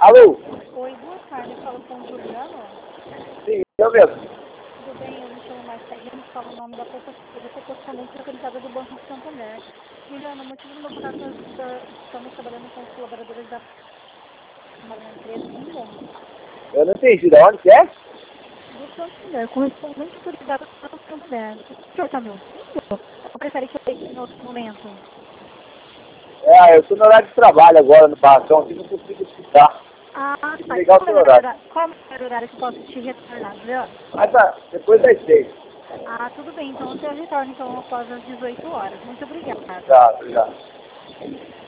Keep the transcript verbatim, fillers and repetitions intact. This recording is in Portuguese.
Alô? Oi, boa tarde. Falo com o Juliano. Sim, eu mesmo. Tudo bem? Eu me chamo Marcelinho, falo o nome da pessoa correspondente localizada do Banco de Santander. Juliano, o motivo do meu contato é que estamos trabalhando com os colaboradores da uma empresa em Londres. Eu não entendi. Da onde que é? Do Santander, correspondente autorizado do Banco de Santander. O senhor está me ouvindo? Ou prefere que eu ligue em outro momento? É, eu estou no horário de trabalho agora no balcão, aqui não consigo escutar. Ah, Tem que tá. ligar o Qual seu é o horário. horário, qual é o horário que eu posso te retornar, Juliano? Mas tá, depois das seis. Ah, tudo bem. Então, eu retorno então, após as dezoito horas. Muito obrigada. Tá, obrigado.